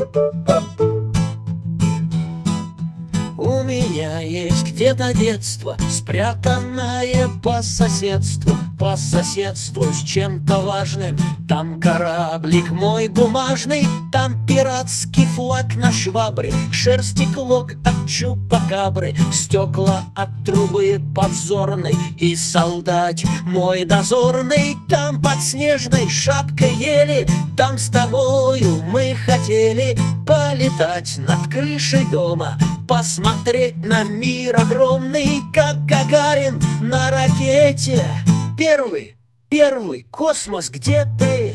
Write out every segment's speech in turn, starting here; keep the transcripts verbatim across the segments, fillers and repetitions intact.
У меня есть где-то детство, спрятанное по соседству, по соседству с чем-то важным. Там кораблик мой бумажный, там пиратский флаг на швабре, шерсти клок от чупакабры, стекла от трубы подзорной, и солдат мой дозорный. Там под снежной шапкой ели, там с тобою мы хотели полетать над крышей дома, посмотреть на мир огромный, как Гагарин на ракете. Первый, первый космос, где ты?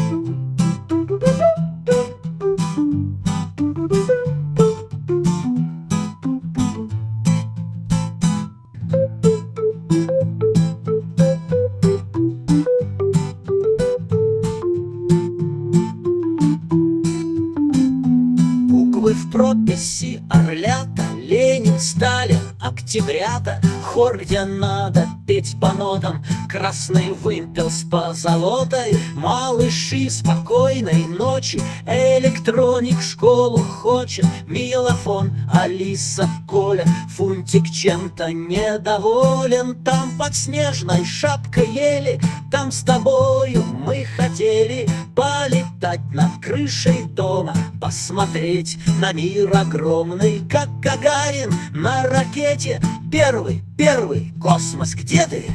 Буквы в прописи орлята, Ленин, Сталин, октябрята, хор, где надо петь по нотам, красный вымпел с позолотой, малыши спокойной ночи, электроник в школу хочет, милофон, Алиса, Коля, Фунтик чем-то недоволен. Там под снежной шапкой ели, там с тобою мы хотели полетать над крышей дома, посмотреть на мир огромный, как Гагарин на ракете. Первый, первый космос, где ты?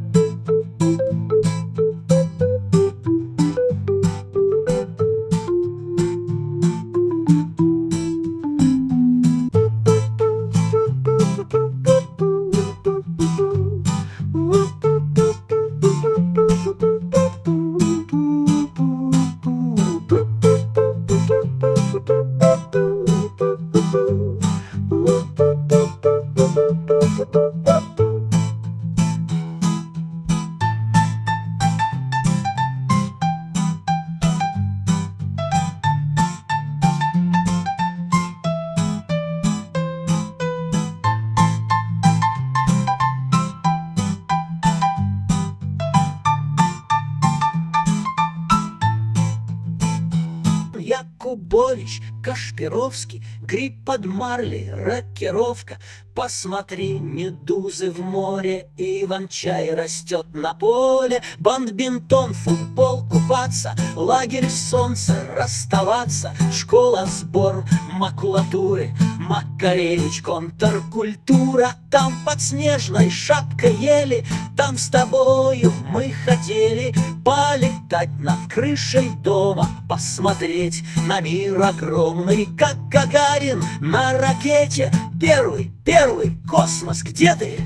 Якубович, Кашпировский, гриб под марлей, рокировка. Посмотри, медузы в море, Иван-чай растет на поле. Бадминтон, футбол, купаться, лагерь, солнце, расставаться, школа, сбор макулатуры, Макаревич, контркультура. Там под снежной шапкой ели, там с тобою мы хотели полетать над крышей дома, посмотреть на мир огромный, как Гагарин на ракете. Первый, первый космос, где ты?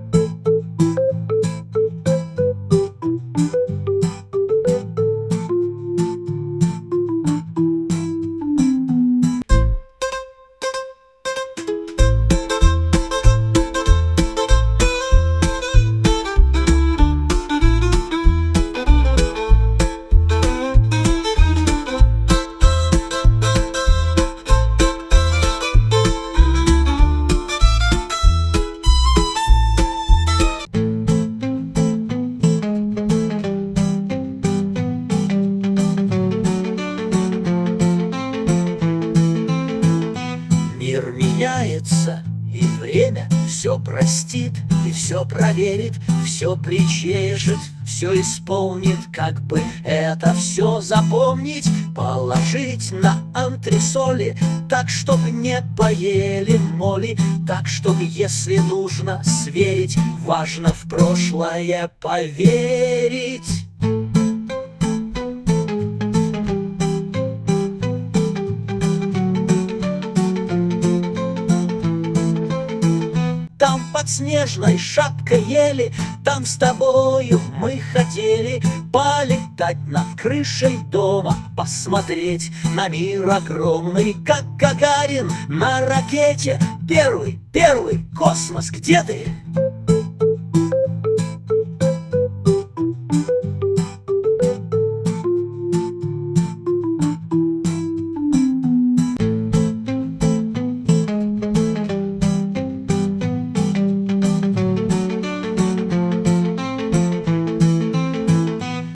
Мир меняется, и время все простит, и все проверит, все причешет, все исполнит. Как бы это все запомнить, положить на антресоли, так, чтоб не поели моли, так, чтоб, если нужно, сверить, важно в прошлое поверить. Там под снежной шапкой ели, там с тобою мы хотели полетать над крышей дома, посмотреть на мир огромный, как Гагарин на ракете. Первый, первый космос, где ты?